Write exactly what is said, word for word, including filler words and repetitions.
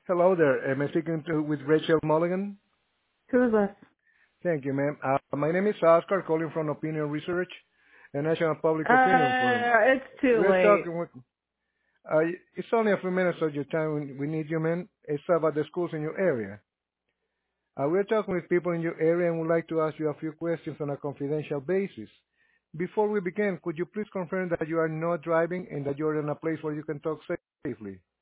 Hello there. Am I speaking to, with Rachel Mulligan? Who is this? Thank you, ma'am. Uh, my name is Oscar, calling from Opinion Research, a national public opinion firm. Uh, it's too We're late. talking with, uh, it's only a few minutes of your time. We we need you, ma'am. It's about the schools in your area. Uh, we're talking with people in your area and would like to ask you a few questions on a confidential basis. Before we begin, could you please confirm that you are not driving and that you're in a place where you can talk safely?